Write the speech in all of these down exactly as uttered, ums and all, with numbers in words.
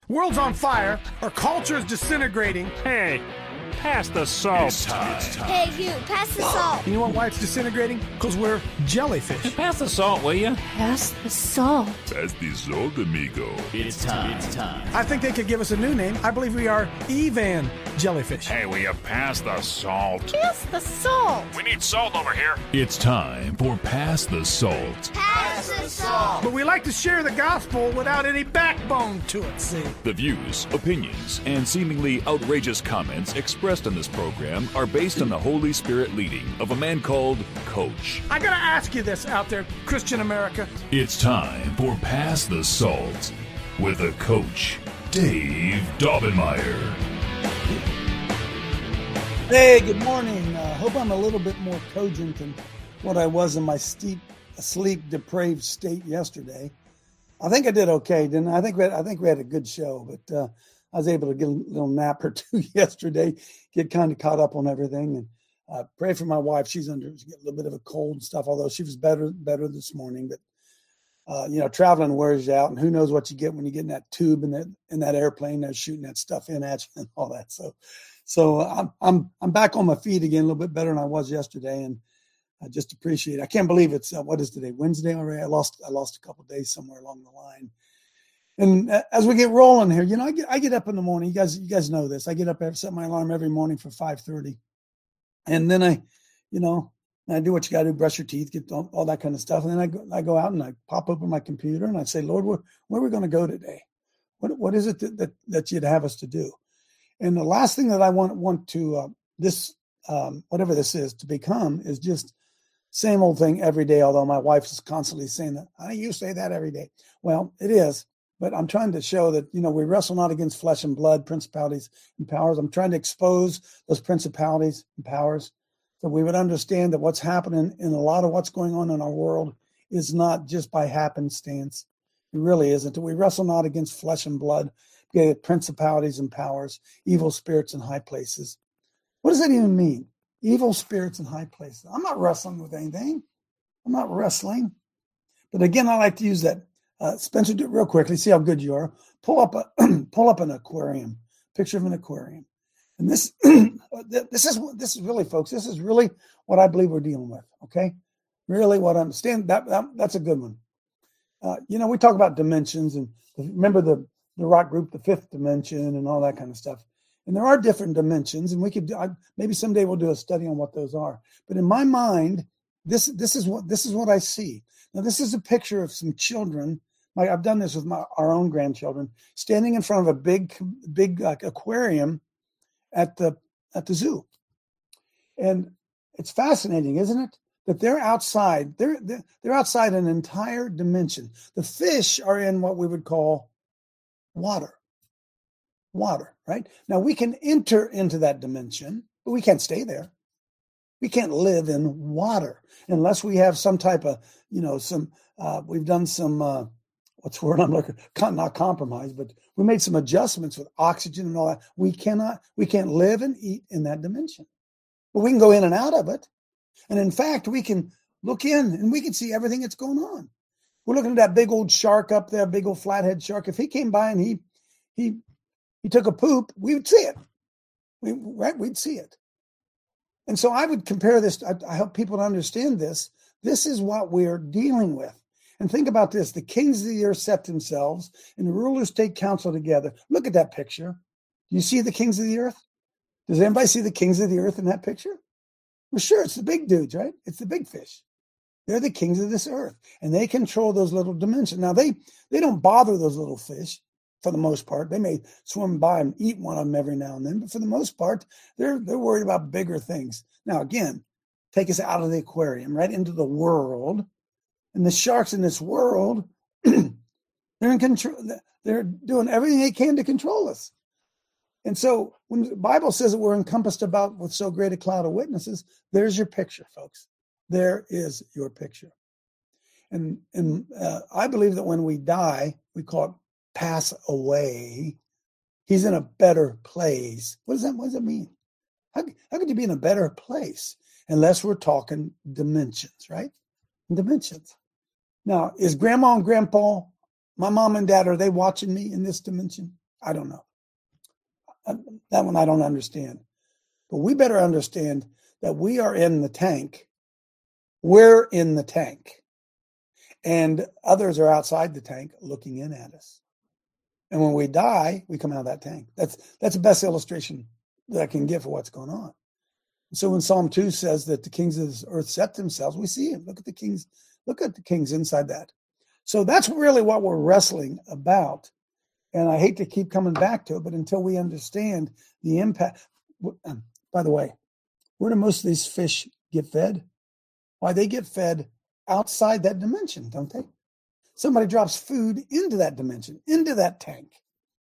World's on fire. Our culture is disintegrating. Hey, pass the salt. It's time. It's time. Hey, you, pass the salt. You know what, why it's disintegrating? Because we're jellyfish. Pass the salt, will you? Pass the salt. Pass the salt, amigo. It's time. It's time. I think they could give us a new name. I believe we are Evan jellyfish. Hey, will you pass the salt? Pass the salt. We need salt over here. It's time for Pass the Salt. Pass the salt. But we like to share the gospel without any backbone to it, see? The views, opinions, and seemingly outrageous comments expressed in this program are based on the Holy Spirit leading of a man called Coach. I gotta ask you this out there, Christian America. It's time for Pass the Salt with the Coach, Dave Daubenmire. Hey, good morning. I uh, hope I'm a little bit more cogent than what I was in my steep, sleep depraved state yesterday. I think I did okay, didn't I? I think we had, I think we had a good show, but uh, I was able to get a little nap or two yesterday, get kind of caught up on everything, and uh, pray for my wife. She's under she's got a little bit of a cold and stuff, although she was better better this morning. But uh, you know, traveling wears you out, and who knows what you get when you get in that tube in that in that airplane, they're shooting that stuff in at you and all that. So. So I'm I'm I'm back on my feet again, a little bit better than I was yesterday, and I just appreciate it. I can't believe it's uh, what is today, Wednesday already. I lost I lost a couple of days somewhere along the line. And uh, as we get rolling here, you know, I get I get up in the morning. You guys you guys know this. I get up, I set my alarm every morning for five thirty, and then I, you know, I do what you got to do: brush your teeth, get all, all that kind of stuff, and then I go I go out and I pop open my computer and I say, Lord, where where are we going to go today? What what is it that that, that you'd have us to do? And the last thing that I want want to uh, this um, whatever this is to become is just same old thing every day. Although my wife is constantly saying that, "Honey, you say that every day." Well, it is, but I'm trying to show that you know we wrestle not against flesh and blood, principalities and powers. I'm trying to expose those principalities and powers, so we would understand that what's happening in a lot of what's going on in our world is not just by happenstance. It really isn't. We wrestle not against flesh and blood. Principalities and powers, evil spirits in high places. What does that even mean? Evil spirits in high places. I'm not wrestling with anything. I'm not wrestling. But again, I like to use that. Uh, Spencer, do it real quickly. See how good you are. Pull up a pull up an aquarium. Picture of an aquarium. And this this is this is really, folks. This is really what I believe we're dealing with. Okay, really what I'm stand that, that that's a good one. Uh, you know, we talk about dimensions, and remember the. the rock group, the fifth dimension, and all that kind of stuff. And there are different dimensions, and we could I, maybe someday we'll do a study on what those are. But in my mind, this this is what this is what I see. Now, this is a picture of some children. Like I've done this with my our own grandchildren, standing in front of a big big uh, aquarium at the at the zoo, and it's fascinating, isn't it? That they're outside. They're they're, they're outside an entire dimension. The fish are in what we would call water, water, right? Now we can enter into that dimension, but we can't stay there. We can't live in water unless we have some type of, you know, some, uh, we've done some, uh, what's the word I'm looking, not compromise, but we made some adjustments with oxygen and all that. We cannot, we can't live and eat in that dimension, but we can go in and out of it. And in fact, we can look in and we can see everything that's going on. We're looking at that big old shark up there, big old flathead shark. If he came by and he he he took a poop, we would see it. We right, we'd see it. And so I would compare this. I, I help people to understand this. This is what we're dealing with. And think about this: the kings of the earth set themselves, and the rulers take counsel together. Look at that picture. Do you see the kings of the earth? Does anybody see the kings of the earth in that picture? Well, sure, it's the big dudes, right? It's the big fish. They're the kings of this earth, and they control those little dimensions. Now, they they don't bother those little fish for the most part. They may swim by and eat one of them every now and then, but for the most part, they're they're worried about bigger things. Now, again, take us out of the aquarium, right into the world, and the sharks in this world, they're in control. They're doing everything they can to control us. And so, when the Bible says that we're encompassed about with so great a cloud of witnesses, there's your picture, folks. There is your picture. And, and uh, I believe that when we die, we call it pass away. He's in a better place. What does that, what does that mean? How, how could you be in a better place unless we're talking dimensions, right? Dimensions. Now, is grandma and grandpa, my mom and dad, are they watching me in this dimension? I don't know. That one I don't understand. But we better understand that we are in the tank. We're in the tank. And others are outside the tank looking in at us. And when we die, we come out of that tank. That's that's the best illustration that I can give for what's going on. So when Psalm two says that the kings of this earth set themselves, we see him. Look at the kings. Look at the kings inside that. So that's really what we're wrestling about. And I hate to keep coming back to it, but until we understand the impact. Um, by the way, where do most of these fish get fed? Why, they get fed outside that dimension, don't they? Somebody drops food into that dimension, into that tank.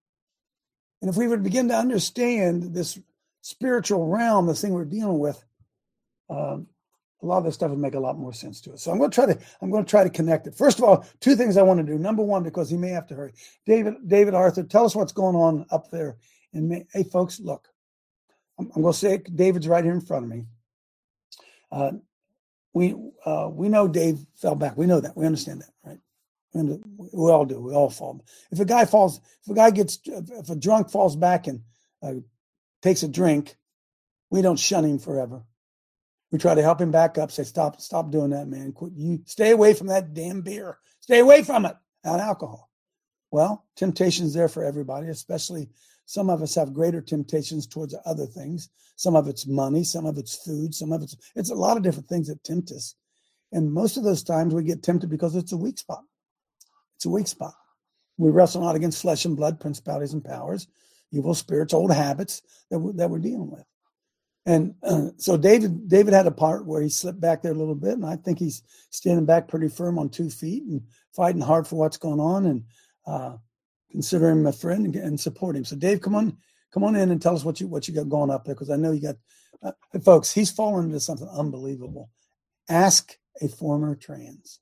And if we would begin to understand this spiritual realm, this thing we're dealing with, um, a lot of this stuff would make a lot more sense to us. So I'm going to try to I'm going to try to connect it. First of all, two things I want to do. Number one, because he may have to hurry. David, David Arthur, tell us what's going on up there. And may, hey, folks, look, I'm, I'm going to say it. David's right here in front of me. Uh, we uh, we know Dave fell back. We know that. We understand that, right? And we all do. We all fall. If a guy falls, if a guy gets, if a drunk falls back and uh, takes a drink, we don't shun him forever. We try to help him back up. Say, stop, stop doing that, man. Quit. You stay away from that damn beer. Stay away from it. And alcohol. Well, temptation's there for everybody, especially some of us have greater temptations towards other things. Some of it's money, some of it's food, some of it's it's a lot of different things that tempt us. And most of those times we get tempted because it's a weak spot. It's a weak spot. We wrestle not against flesh and blood, principalities and powers, evil spirits, old habits that we're, that we're dealing with. And uh, so David David had a part where he slipped back there a little bit, and I think he's standing back pretty firm on two feet and fighting hard for what's going on, and uh, consider him a friend and, and support him. So Dave, come on, come on in and tell us what you what you got going up there, because I know you got, uh, hey, folks. He's fallen into something unbelievable. Ask a former trans.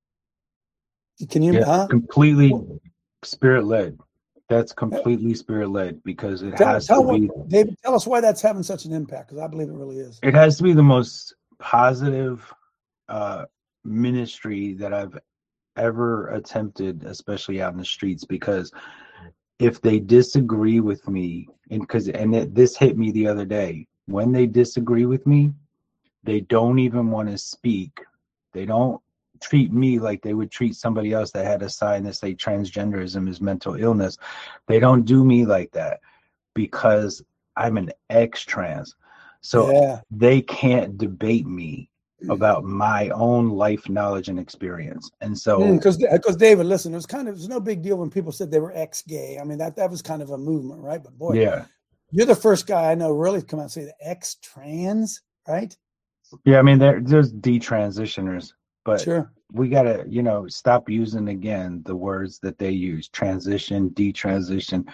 Can you? Yeah, huh? completely spirit led. That's completely spirit led because it Tell, has tell to be. what, David, tell us why that's having such an impact, because I believe it really is. It has to be the most positive uh, ministry that I've ever attempted, especially out in the streets. Because if they disagree with me, and because and it, this hit me the other day, when they disagree with me, they don't even want to speak. They don't treat me like they would treat somebody else that had a sign that say transgenderism is mental illness. They don't do me like that because I'm an ex-trans. So yeah. They can't debate me about my own life knowledge and experience. And so because mm, because David, listen, it was kind of, it was no big deal when people said they were ex-gay. I mean, that that was kind of a movement, right? But boy, yeah, you're the first guy I know really come out and say the ex-trans, right? Yeah, I mean, there, there's detransitioners. But sure. We got to, you know, stop using, again, the words that they use, transition, detransition.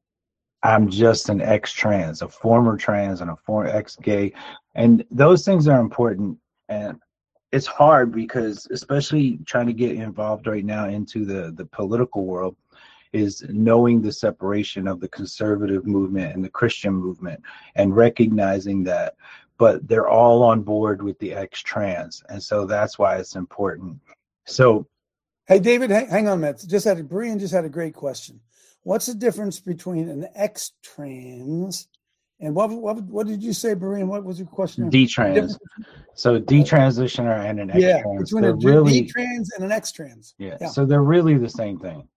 I'm just an ex-trans, a former trans and a former ex-gay. And those things are important. And it's hard because, especially trying to get involved right now into the, the political world, is knowing the separation of the conservative movement and the Christian movement and recognizing that. But they're all on board with the ex-trans. And so that's why it's important. So, hey, David, hang, hang on a minute. Just had a, Brian just had a great question. What's the difference between an ex-trans and what what what did you say, Brian? What was your question? D-trans. So detransitioner and an yeah, ex-trans. Between they're a really, D-trans and an ex-trans. Yeah, yeah. So they're really the same thing.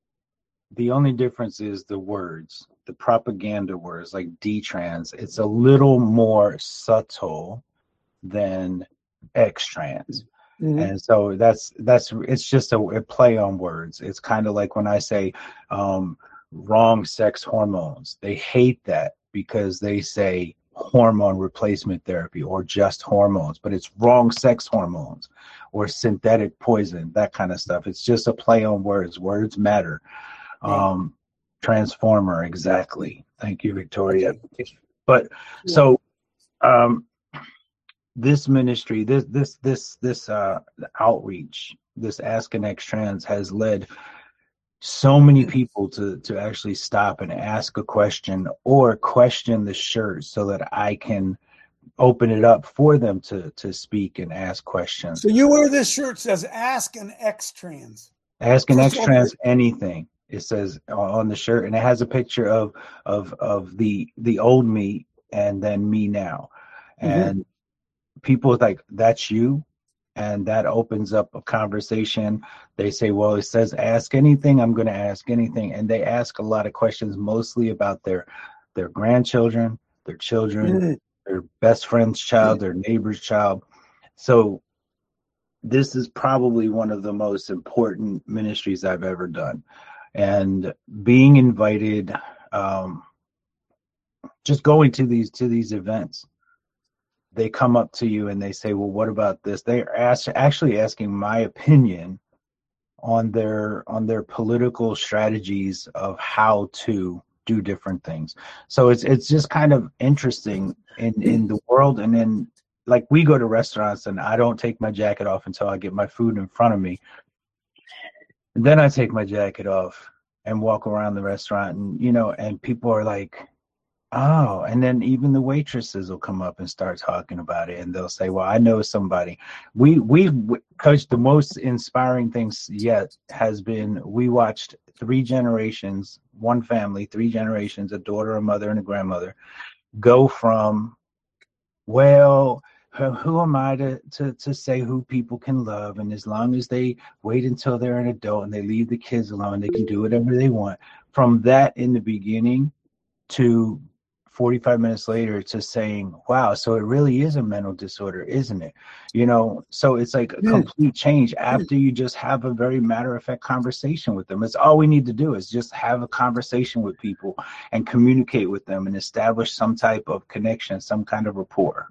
The only difference is the words, the propaganda words like D-trans. It's a little more subtle than X-trans. Mm-hmm. And so that's, that's, it's just a, a play on words. It's kind of like when I say um, wrong sex hormones. They hate that because they say hormone replacement therapy or just hormones, but it's wrong sex hormones or synthetic poison, that kind of stuff. It's just a play on words. Words matter. Um, transformer, exactly. Thank you, Victoria. But so, um, this ministry, this this this this uh outreach, this Ask an Ex-Trans has led so many people to to actually stop and ask a question or question the shirt so that I can open it up for them to to speak and ask questions. So you wear this shirt that says "Ask an Ex-Trans." Ask an Ex-Trans anything. It says on the shirt, and it has a picture of of of the the old me and then me now. And mm-hmm. people are like, that's you. And that opens up a conversation. They say, well, it says ask anything. I'm going to ask anything. And they ask a lot of questions, mostly about their their grandchildren, their children, mm-hmm. their best friend's child, their neighbor's child. So this is probably one of the most important ministries I've ever done. And being invited, um, just going to these to these events, they come up to you and they say, well, what about this? They're ask, actually asking my opinion on their on their political strategies of how to do different things. So it's it's just kind of interesting in, in the world. And then, like, we go to restaurants and I don't take my jacket off until I get my food in front of me. And then I take my jacket off and walk around the restaurant, and, you know, and people are like, oh, and then even the waitresses will come up and start talking about it, and they'll say, well, I know somebody. We, we, because the most inspiring things yet has been, we watched three generations, one family, three generations, a daughter, a mother, and a grandmother, go from, well, who am I to, to, to say who people can love? And as long as they wait until they're an adult and they leave the kids alone, they can do whatever they want. From that in the beginning to forty-five minutes later to saying, wow, so it really is a mental disorder, isn't it? You know, so it's like a complete change after you just have a very matter-of-fact conversation with them. It's all we need to do is just have a conversation with people and communicate with them and establish some type of connection, some kind of rapport.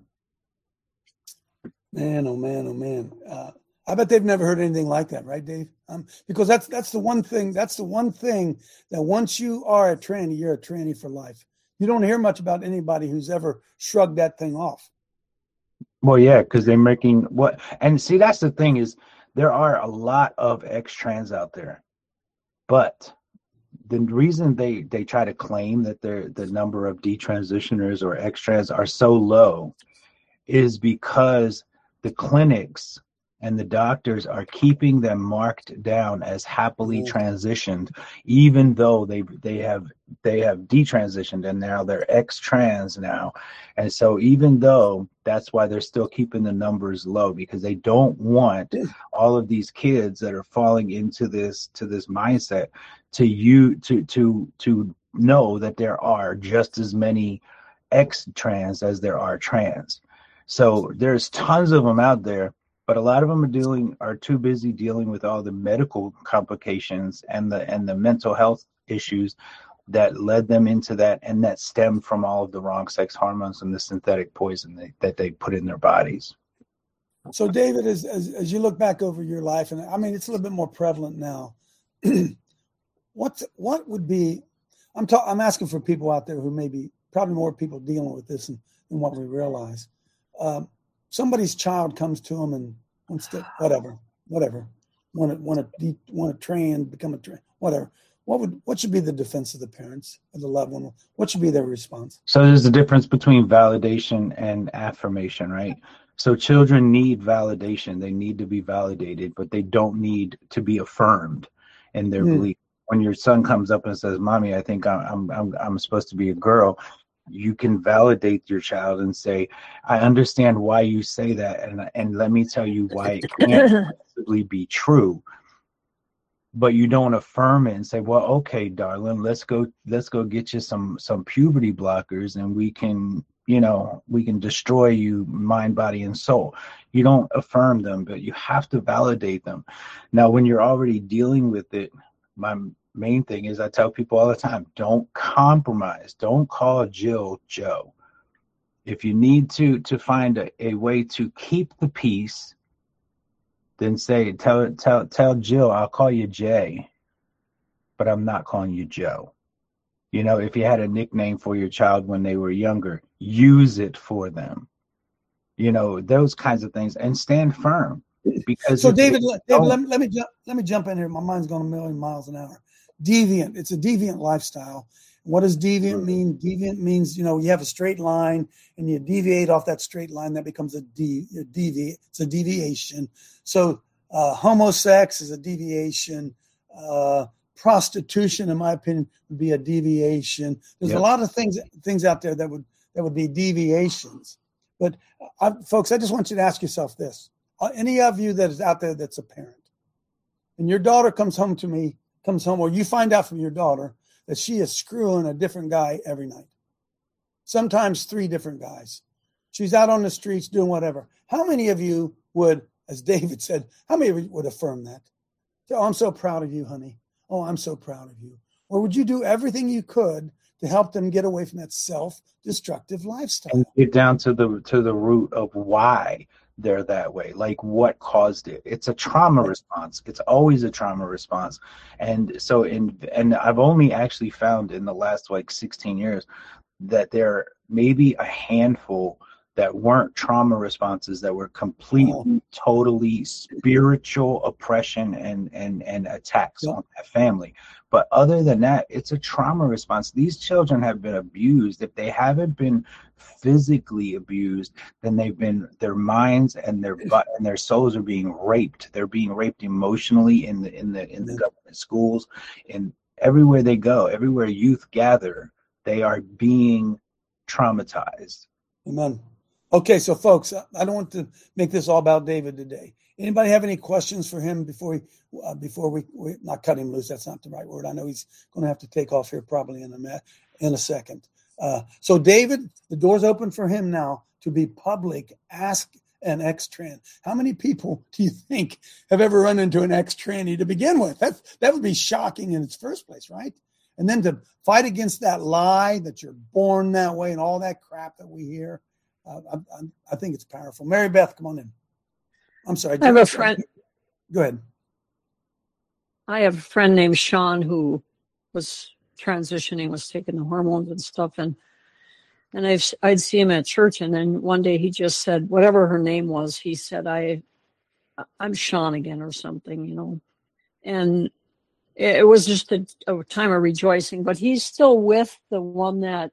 Man, oh man, oh man. Uh, I bet they've never heard anything like that, right, Dave? Um, because that's that's the one thing, that's the one thing that once you are a tranny, you're a tranny for life. You don't hear much about anybody who's ever shrugged that thing off. Well, yeah, because they're making what, and see, that's the thing is there are a lot of ex-trans out there, but the reason they, they try to claim that they're, the number of detransitioners or ex-trans are so low is because the clinics and the doctors are keeping them marked down as happily transitioned, even though they they have they have detransitioned and now they're ex-trans now. And so even though that's why they're still keeping the numbers low, because they don't want all of these kids that are falling into this to this mindset to you to to to know that there are just as many ex-trans as there are trans. So there's tons of them out there, but a lot of them are dealing are too busy dealing with all the medical complications and the and the mental health issues that led them into that, and that stemmed from all of the wrong sex hormones and the synthetic poison they, that they put in their bodies. So, David, as, as as you look back over your life, and I mean it's a little bit more prevalent now. what what would be? I'm ta- I'm asking for people out there who may be probably more people dealing with this than, than what we realize. Um, somebody's child comes to them and wants to whatever, whatever, want to want to want to train, become a train, whatever. What would what should be the defense of the parents of the loved one? What should be their response? So there's a difference between validation and affirmation, right? So children need validation; they need to be validated, but they don't need to be affirmed in their mm. belief. When your son comes up and says, "Mommy, I think I'm I'm I'm supposed to be a girl," you can validate your child and say, I understand why you say that, and and let me tell you why it can't possibly be true. But you don't affirm it and say, well, okay, darling, let's go let's go get you some some puberty blockers and we can, you know, we can destroy you mind, body, and soul. You don't affirm them, but you have to validate them. Now, when you're already dealing with it, my main thing is I tell people all the time, don't compromise. Don't call Jill Joe. If you need to to find a, a way to keep the peace, then say, tell tell tell Jill, I'll call you Jay, but I'm not calling you Joe. You know, if you had a nickname for your child when they were younger, use it for them. You know, those kinds of things, and stand firm. Because so David, David let, me, let me jump let me jump in here. My mind's going a million miles an hour. Deviant. It's a deviant lifestyle. What does deviant mean? Deviant means, you know, you have a straight line and you deviate off that straight line. That becomes a, de- a deviate. It's a deviation. So uh, homosex is a deviation. Uh, prostitution, in my opinion, would be a deviation. There's Yep. a lot of things things out there that would that would be deviations. But I, folks, I just want you to ask yourself this: uh, any of you that is out there that's a parent, and your daughter comes home to me, comes home, or you find out from your daughter that she is screwing a different guy every night, sometimes three different guys. She's out on the streets doing whatever. How many of you would, as David said, how many of you would affirm that? Oh, I'm so proud of you, honey. Oh, I'm so proud of you. Or would you do everything you could to help them get away from that self-destructive lifestyle? And get down to the to the root of why they're that way, like what caused it. It's a trauma response. It's always a trauma response. And so in and I've only actually found in the last like sixteen years that there may be a handful that weren't trauma responses, that were completely, oh. totally spiritual oppression and and and attacks yeah. on that family. But other than that, it's a trauma response. These children have been abused. If they haven't been physically abused, then they've been, their minds and their and their souls are being raped. They're being raped emotionally in the in the in the yeah. government schools, and everywhere they go, everywhere youth gather, they are being traumatized. Amen. Okay, so folks, I don't want to make this all about David today. Anybody have any questions for him before we, uh, before we, we not cut him loose? That's not the right word. I know he's going to have to take off here probably in a in a second. Uh, so David, the door's open for him now to be public. Ask an ex-trans. How many people do you think have ever run into an ex-tranny to begin with? That that would be shocking in its first place, right? And then to fight against that lie that you're born that way and all that crap that we hear. Uh, I, I, I think it's powerful. Mary Beth, come on in. I'm sorry. I have a friend. Go ahead. I have a friend named Sean who was transitioning, was taking the hormones and stuff. And and I've, I'd see him at church. And then one day he just said, whatever her name was, he said, I, I'm Sean again or something, you know. And it was just a, a time of rejoicing. But he's still with the one that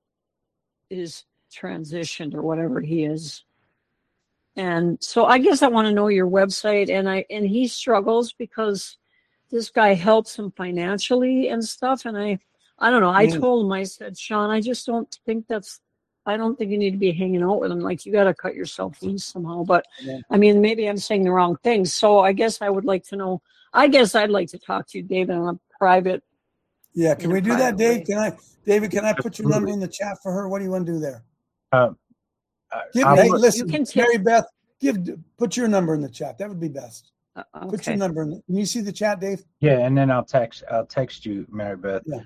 is transitioned or whatever he is. And so I guess I want to know your website. And I and he struggles because this guy helps him financially and stuff. And I I don't know. I mm. told him, I said, Sean, I just don't think that's I don't think you need to be hanging out with him. Like, you got to cut yourself loose somehow. But yeah. I mean, maybe I'm saying the wrong things. So I guess I would like to know. I guess I'd like to talk to you, David, on a private. Yeah, can we do that, Dave? Way. Can I, David? Can I put your number in the chat for her? What do you want to do there? Um, give, hey, listen, you can Mary Beth, give put your number in the chat. That would be best. Uh, okay. Put your number in. The, can you see the chat, Dave? Yeah, and then I'll text. I'll text you, Mary Beth. Yeah.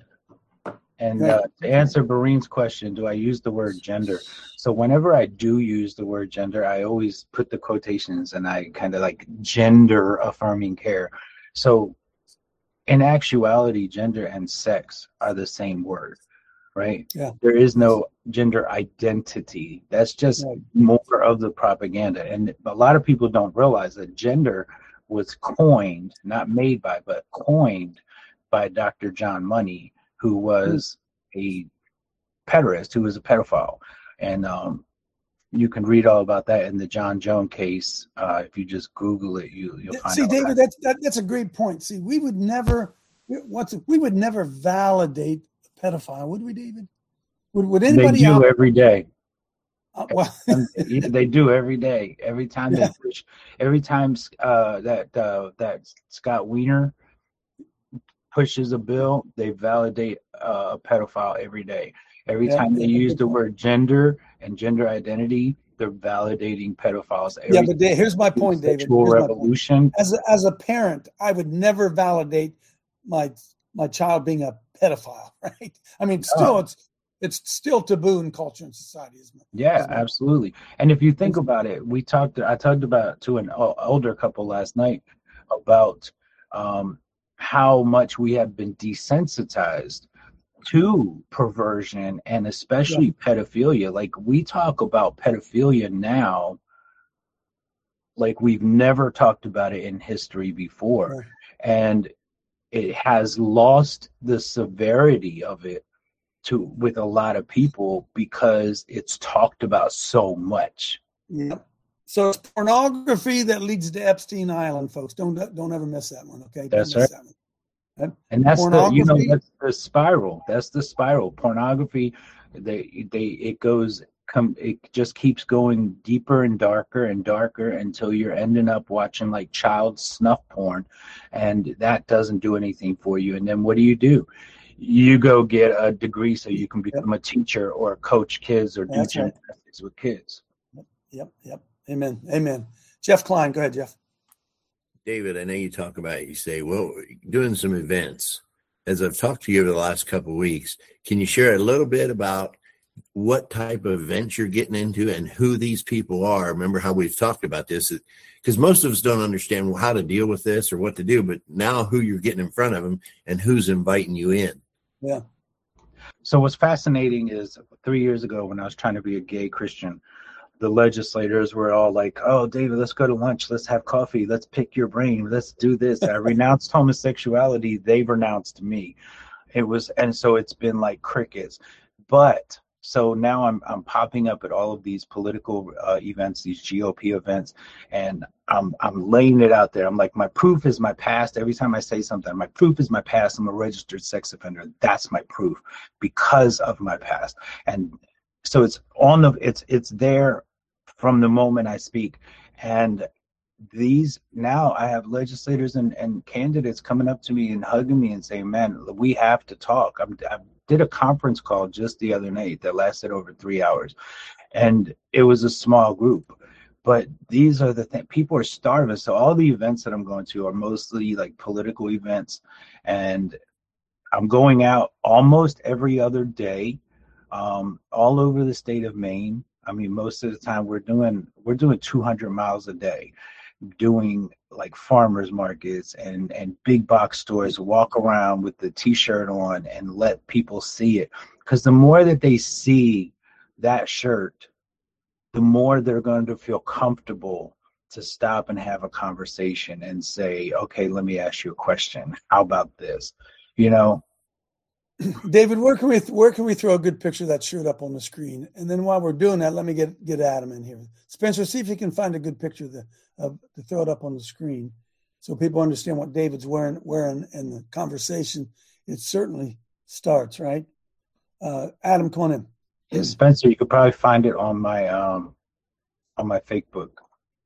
And uh, to answer Bareen's question, do I use the word gender? So whenever I do use the word gender, I always put the quotations and I kind of like gender affirming care. So in actuality, gender and sex are the same word, right? Yeah. There is no gender identity. That's just right. more of the propaganda. And a lot of people don't realize that gender was coined, not made by, but coined by Doctor John Money, who was a pederast, who was a pedophile. And um, you can read all about that in the John Jones case. Uh, if you just Google it, you, you'll find See, out. See, David, that's, that, that's a great point. See, we would never, what's it, we would never validate a pedophile, would we, David? Would, would anybody They do out, every day. Uh, well, they do every day. Every time yeah. they push, every time uh, that uh, that Scott Wiener pushes a bill, they validate uh, a pedophile every day. Every yeah, time they yeah, use the word gender and gender identity, they're validating pedophiles. Every yeah, but Dave, here's my point, David. Sexual revolution. As a, as a parent, I would never validate my my child being a pedophile, right? I mean, still, oh. it's it's still taboo in culture and society, isn't it? Yeah, isn't it? Absolutely. And if you think about it, we talked. I talked about to an older couple last night about. Um, how much we have been desensitized to perversion and especially yeah. pedophilia. Like, we talk about pedophilia now like we've never talked about it in history before. Yeah. And it has lost the severity of it to with a lot of people because it's talked about so much. Yeah. So it's pornography that leads to Epstein Island, folks. Don't don't ever miss that one, okay? Don't That's miss right. That one. And, And that's the you know pornography? that's the spiral. That's the spiral. Pornography, they they it goes come it just keeps going deeper and darker and darker until you're ending up watching like child snuff porn, and that doesn't do anything for you. And then what do you do? You go get a degree so you can become a teacher or coach kids or do That's right. gymnastics with kids. Yep, yep. Amen, amen. Jeff Klein, go ahead, Jeff. David, I know you talk about, you say, well, doing some events. As I've talked to you over the last couple of weeks, can you share a little bit about what type of events you're getting into and who these people are? Remember how we've talked about this? Because most of us don't understand how to deal with this or what to do, but now who you're getting in front of them and who's inviting you in. Yeah. So what's fascinating is three years ago when I was trying to be a gay Christian, the legislators were all like, oh, David, let's go to lunch. Let's have coffee. Let's pick your brain. Let's do this. I renounced homosexuality. They renounced me. It was, and so it's been like crickets. But so now I'm I'm popping up at all of these political uh, events, these G O P events, and I'm I'm laying it out there. I'm like, my proof is my past. Every time I say something, my proof is my past. I'm a registered sex offender. That's my proof because of my past. And so it's on the it's it's there from the moment I speak. And these now I have legislators and, and candidates coming up to me and hugging me and saying, man, we have to talk. I'm, I did a conference call just the other night that lasted over three hours. And it was a small group. But these are the things, people are starving. So all the events that I'm going to are mostly like political events. And I'm going out almost every other day, um, all over the state of Maine. I mean, most of the time we're doing we're doing two hundred miles a day, doing like farmers markets and, and big box stores, walk around with the T-shirt on and let people see it. Because the more that they see that shirt, the more they're going to feel comfortable to stop and have a conversation and say, okay, let me ask you a question. How about this? You know? David, where can we where can we throw a good picture of that shirt up on the screen? And then while we're doing that, let me get get Adam in here. Spencer, see if you can find a good picture of the, of, to throw it up on the screen so people understand what David's wearing wearing in the conversation. It certainly starts, right? Uh, Adam, come on in. Yeah, Spencer, you could probably find it on my um on my fake book.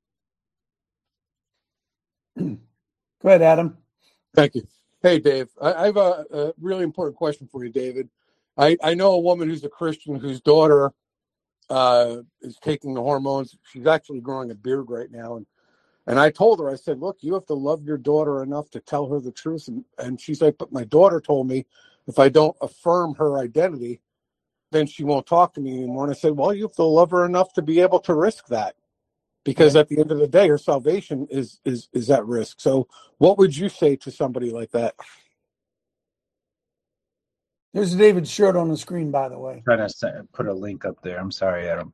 Go ahead, Adam. Thank you. Hey, Dave, I, I have a, a really important question for you, David. I, I know a woman who's a Christian whose daughter uh, is taking the hormones. She's actually growing a beard right now. And, and I told her, I said, look, you have to love your daughter enough to tell her the truth. And, and she's like, but my daughter told me if I don't affirm her identity, then she won't talk to me anymore. And I said, well, you have to love her enough to be able to risk that. Because at the end of the day, her salvation is, is is at risk. So what would you say to somebody like that? There's David's shirt on the screen, by the way. I'm trying to put a link up there. I'm sorry, Adam.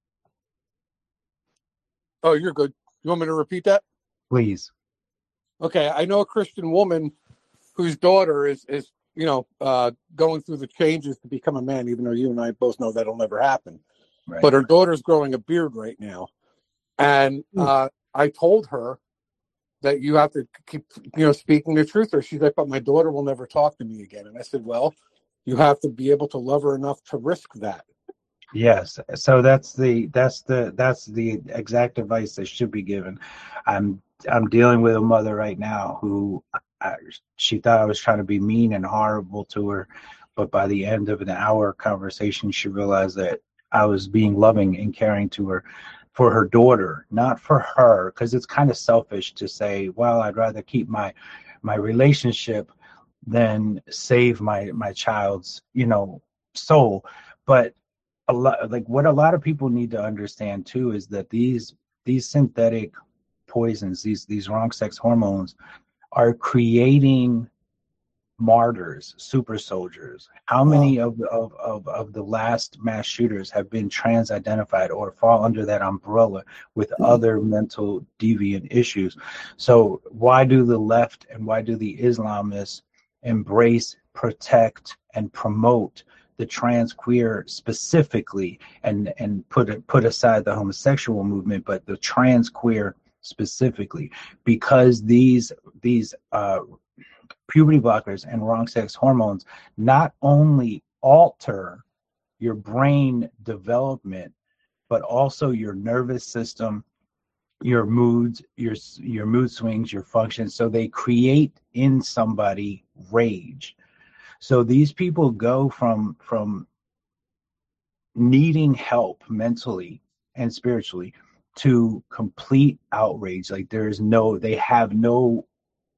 Oh, you're good. You want me to repeat that? Please. Okay. I know a Christian woman whose daughter is, is you know, uh, going through the changes to become a man, even though you and I both know that'll never happen. Right. But her daughter's growing a beard right now. And uh, I told her that you have to keep, you know, speaking the truth. Or she's like, but my daughter will never talk to me again. And I said, well, you have to be able to love her enough to risk that. Yes. So that's the that's the that's the exact advice that should be given. I'm I'm dealing with a mother right now who I, she thought I was trying to be mean and horrible to her, but by the end of an hour conversation, she realized that I was being loving and caring to her. For her daughter, not for her, because it's kind of selfish to say, well, I'd rather keep my my relationship than save my my child's, you know, soul. But a lot, like what a lot of people need to understand too is that these these synthetic poisons, these these wrong sex hormones, are creating martyrs, super soldiers. How many of the of, of of the last mass shooters have been trans identified or fall under that umbrella with other mental deviant issues? So why do the left and why do the Islamists embrace, protect, and promote the trans queer specifically, and and put it put aside the homosexual movement, but the trans queer specifically? Because these these uh puberty blockers and wrong sex hormones not only alter your brain development, but also your nervous system, your moods, your your mood swings, your functions. So they create in somebody rage. So these people go from from needing help mentally and spiritually to complete outrage. Like there's no, they have no,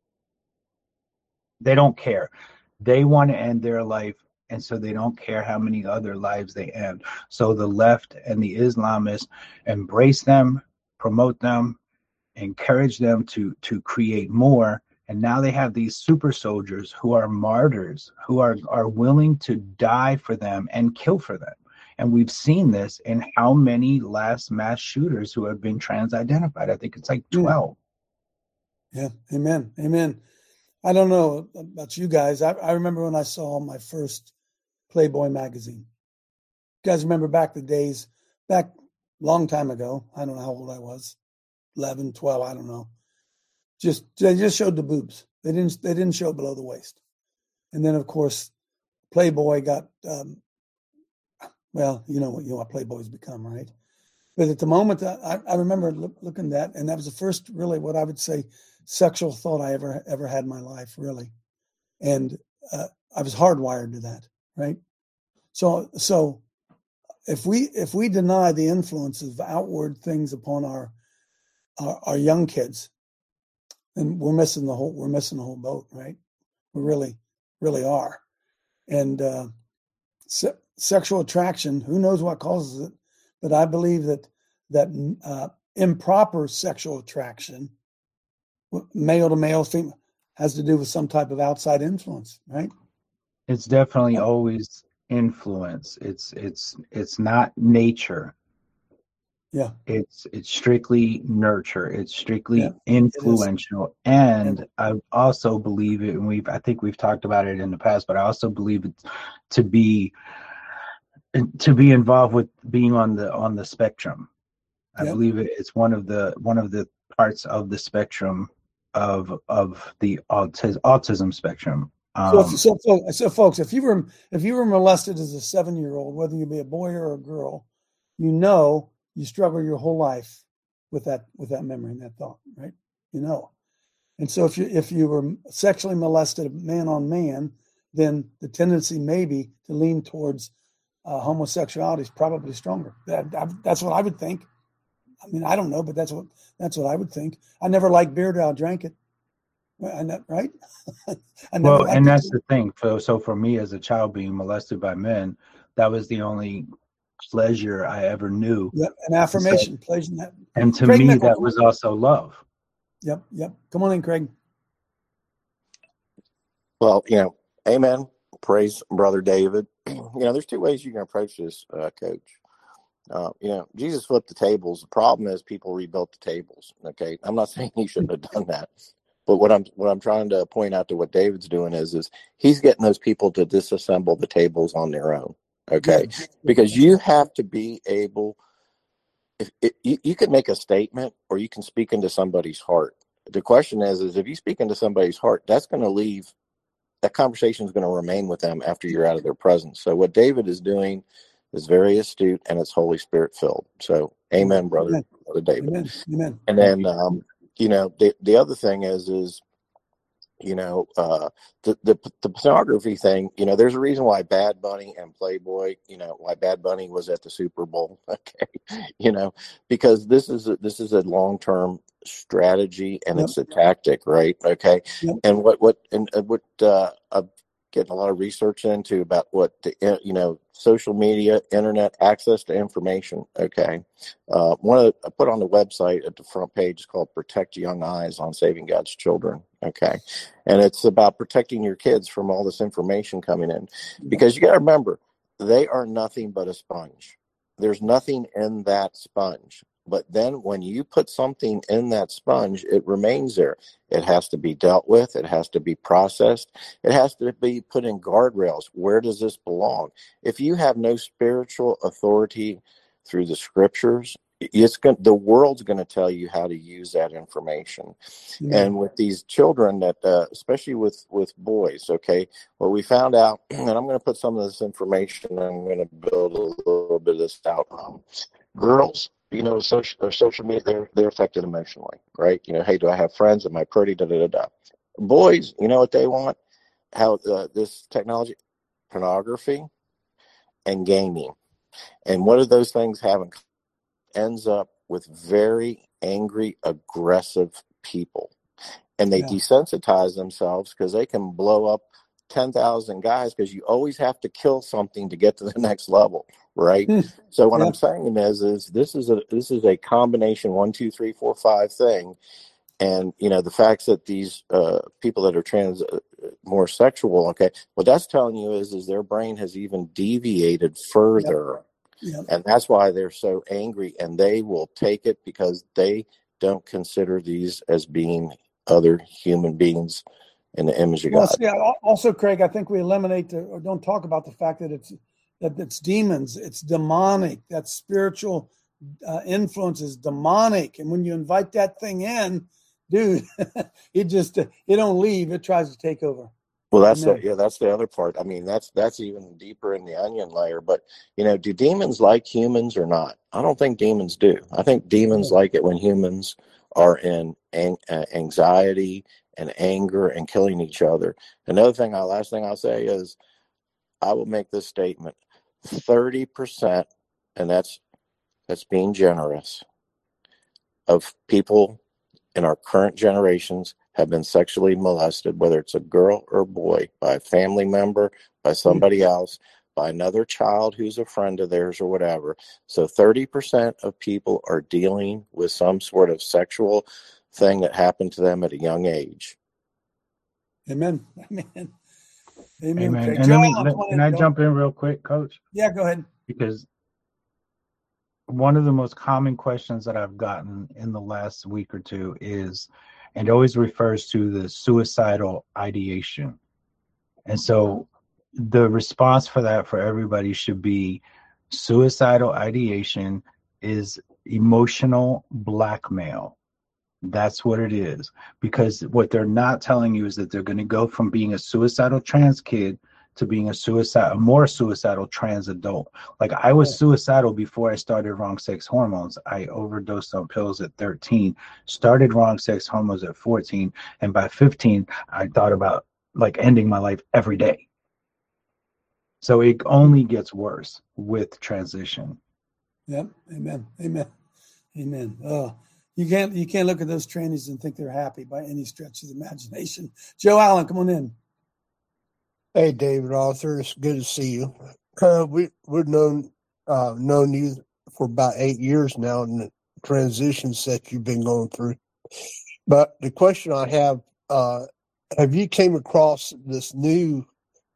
they don't care. They want to end their life, and so they don't care how many other lives they end. So the left and the Islamists embrace them, promote them, encourage them to to create more. And now they have these super soldiers who are martyrs, who are are willing to die for them and kill for them. And we've seen this in how many last mass shooters who have been trans-identified. I think it's like twelve. Yeah, amen, amen. I don't know about you guys. I, I remember when I saw my first Playboy magazine. You guys remember back the days, back long time ago. I don't know how old I was, eleven, twelve, I don't know. Just they just showed the boobs. They didn't they didn't show below the waist. And then of course, Playboy got um, well, you know what you know what Playboy's become, right? But at the moment, I, I remember look, looking at that, and that was the first, really, what I would say, sexual thought I ever ever had in my life, really. And uh, I was hardwired to that, right? So, so if we if we deny the influence of outward things upon our our, our young kids, then we're missing the whole we're missing the whole boat, right? We really, really are. And uh, se- sexual attraction, who knows what causes it? But I believe that that uh, improper sexual attraction, male to male, female, has to do with some type of outside influence, right? It's definitely always influence. It's it's it's not nature. Yeah. It's it's strictly nurture. It's strictly yeah, influential. It and I also believe it, and we've I think we've talked about it in the past, but I also believe it to be to be involved with being on the on the spectrum. I yep. believe it, it's one of the one of the parts of the spectrum of of the autis, autism spectrum. Um, so, so, so, folks, if you were if you were molested as a seven-year-old, whether you be a boy or a girl, you know you struggle your whole life with that with that memory and that thought, right? You know, and so if you if you were sexually molested, man on man, then the tendency maybe to lean towards uh, homosexuality is probably stronger. That, that's what I would think. I mean, I don't know, but that's what that's what I would think. I never liked beer till I drank it. I ne- right? I never well, and it. that's the thing. So, so for me as a child being molested by men, that was the only pleasure I ever knew. Yep, an affirmation, so, pleasure. That. And to Craig me, Mickle, that was also love. Yep, yep. Come on in, Craig. Well, you know, amen. Praise Brother David. You know, there's two ways you can approach this, uh, Coach. Uh, you know, Jesus flipped the tables. The problem is people rebuilt the tables. Okay, I'm not saying he shouldn't have done that, but what I'm what I'm trying to point out to what David's doing is is he's getting those people to disassemble the tables on their own. Okay, yeah. Because you have to be able. If it, you, you can make a statement or you can speak into somebody's heart. The question is, is if you speak into somebody's heart, that's going to leave. That conversation is going to remain with them after you're out of their presence. So what David is doing is very astute and it's Holy Spirit filled. So amen, brother, amen. Brother David. Amen. Amen. And then, um, you know, the, the other thing is, is, you know, uh, the, the, the pornography thing, you know, there's a reason why Bad Bunny and Playboy, you know, why Bad Bunny was at the Super Bowl. Okay. You know, because this is, a, this is a long-term strategy and yep. it's a tactic, right? Okay. Yep. And what, what, and what, uh, I'm getting a lot of research into about what the, you know, social media, internet access to information. Okay. Uh, one of the, I put on the website at the front page is called Protect Young Eyes on Saving God's Children. Okay. And it's about protecting your kids from all this information coming in, because you got to remember, they are nothing but a sponge. There's nothing in that sponge. But then when you put something in that sponge, it remains there. It has to be dealt with. It has to be processed. It has to be put in guardrails. Where does this belong? If you have no spiritual authority through the scriptures, it's going the world's going to tell you how to use that information. Yeah. And with these children that uh, especially with with boys, okay, what we found out, and I'm going to put some of this information, I'm going to build a little bit of this out. Um, girls, you know, social or social media, they're they're affected emotionally, right? You know, hey, do I have friends? Am I pretty? Da da da da. Boys, you know what they want? How uh, this technology, pornography, and gaming, and what do those things have in common? Ends up with very angry, aggressive people, and they Yeah. desensitize themselves because they can blow up ten thousand guys, because you always have to kill something to get to the next level, right? So what Yeah. I'm saying is, is this is a this is a combination one, two, three, four, five thing, and you know the facts that these uh, people that are trans uh, more sexual, okay, what that's telling you is is their brain has even deviated further. Yeah. And that's why they're so angry, and they will take it because they don't consider these as being other human beings in the image of Well, God. see, I- also, Craig, I think we eliminate the, or don't talk about the fact that it's that it's demons, it's demonic, that spiritual uh, influence is demonic, and when you invite that thing in, dude, it just it don't leave; it tries to take over. Well, that's Amen. the, yeah, that's the other part. I mean, that's that's even deeper in the onion layer. But you know, do demons like humans or not? I don't think demons do. I think demons like it when humans are in an, uh, anxiety and anger and killing each other. Another thing, I last thing I'll say is, I will make this statement: thirty percent, and that's that's being generous, of people in our current generations have been sexually molested, whether it's a girl or a boy, by a family member, by somebody else, by another child who's a friend of theirs or whatever. So thirty percent of people are dealing with some sort of sexual thing that happened to them at a young age. Amen. Amen. Amen. Amen. Craig. And Joe let me Allen, let, come on can in, I Joe. jump in real quick, Coach? Yeah, go ahead. Because one of the most common questions that I've gotten in the last week or two is, and it always refers to the suicidal ideation. And so the response for that for everybody should be, suicidal ideation is emotional blackmail. That's what it is. Because what they're not telling you is that they're going to go from being a suicidal trans kid to being a suicide, a more suicidal trans adult. Like, I was suicidal before I started wrong sex hormones. I overdosed on pills at thirteen, started wrong sex hormones at fourteen, and by fifteen, I thought about like ending my life every day. So it only gets worse with transition. Yep. Amen. Amen. Amen. Oh, you can't you can't look at those trannies and think they're happy by any stretch of the imagination. Joe Allen, come on in. Hey, David Arthur, it's good to see you. Uh, we we've known uh, known you for about eight years now, and the transitions that you've been going through. But the question I have: uh, have you came across this new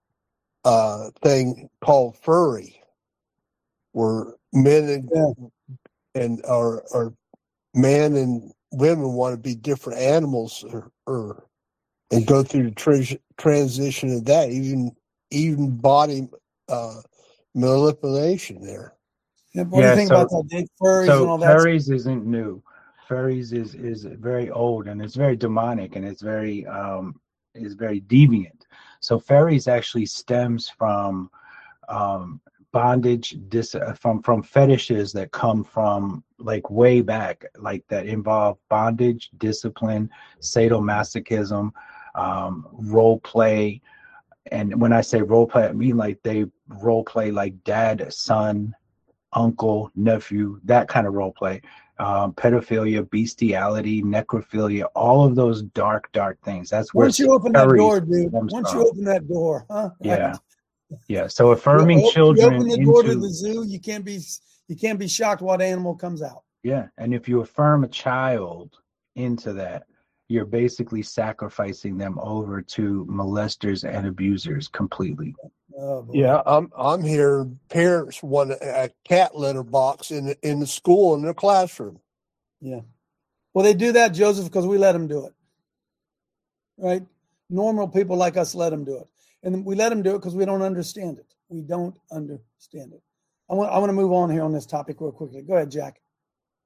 uh, thing called furry, where men and yeah. and or or men and women want to be different animals, or, or and go through the tra- transition of that, even even body uh, manipulation there. Yeah, what do Yeah, you think so, about that, Dave? Furries so and all that? furries isn't new. Furries is is very old, and it's very demonic, and it's very um is very deviant. So furries actually stems from um bondage, dis from from fetishes that come from like way back, like that involve bondage, discipline, sadomasochism, um, role play. And when I say role play, I mean like they role play like dad, son, uncle, nephew, that kind of role play. Um, pedophilia, bestiality, necrophilia, all of those dark, dark things. That's where Once you open that furries door, dude. stems Once from. you open that door, huh? Yeah. Right? Yeah. So You, affirming op- you children open the door to into the zoo, you can't be you can't be shocked what animal comes out. yeah, and if you affirm a child into that, you're basically sacrificing them over to molesters and abusers completely. Oh, boy. Yeah, I'm I'm here. Parents want a, a cat litter box in the, in the school in their classroom. Yeah. Well, they do that, Joseph, because we let them do it. Right? Normal people like us let them do it. And we let them do it because we don't understand it. We don't understand it. I want I want to move on here on this topic real quickly. Go ahead, Jack.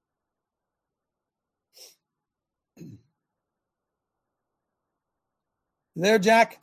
You there, Jack?